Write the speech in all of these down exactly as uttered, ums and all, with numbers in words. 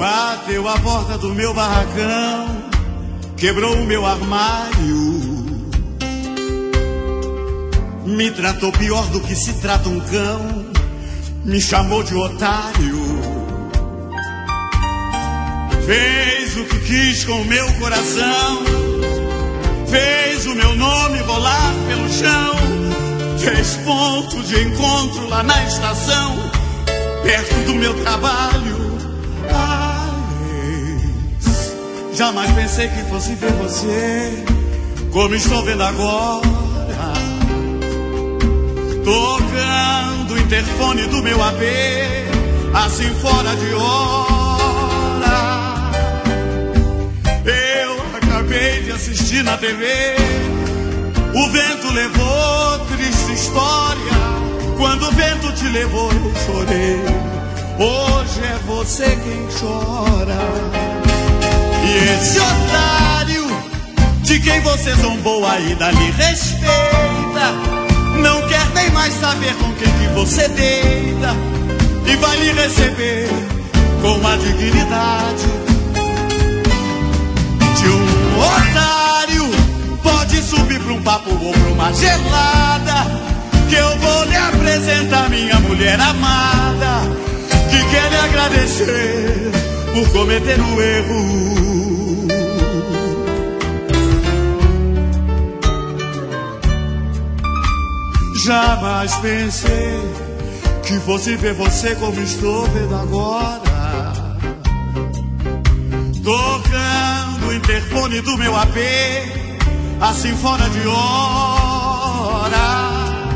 Bateu a porta do meu barracão, quebrou o meu armário, me tratou pior do que se trata um cão, me chamou de otário, fez o que quis com o meu coração, fez o meu nome rolar pelo chão, fez ponto de encontro lá na estação, perto do meu trabalho. Jamais pensei que fosse ver você como estou vendo agora, tocando o interfone do meu A B, assim fora de hora. Eu acabei de assistir na T V, o vento levou, triste história. Quando o vento te levou eu chorei, hoje é você quem chora. E esse otário de quem você zombou aí dali respeita, não quer nem mais saber com quem que você deita, e vai lhe receber com a dignidade de um otário. Pode subir pra um papo ou pra uma gelada, que eu vou lhe apresentar minha mulher amada, que quer lhe agradecer por cometer o erro. Jamais pensei que fosse ver você como estou vendo agora, tocando o interfone do meu A B, assim fora de hora.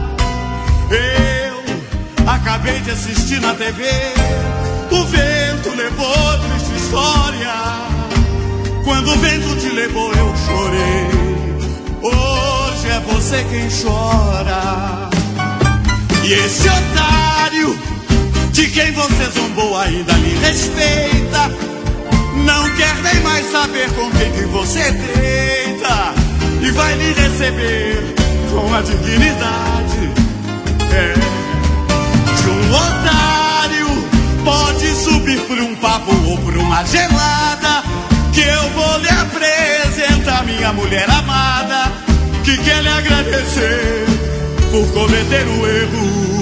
Eu acabei de assistir na T V, o vento levou, triste história. Quando o vento te levou eu chorei, hoje é você quem chora. E esse otário de quem você zombou ainda lhe respeita, não quer nem mais saber com quem que você deita, e vai lhe receber com a dignidade é, de um otário. Pode subir por um papo ou por uma gelada, que eu vou lhe apresentar minha mulher amada, que quer lhe agradecer por cometer o erro.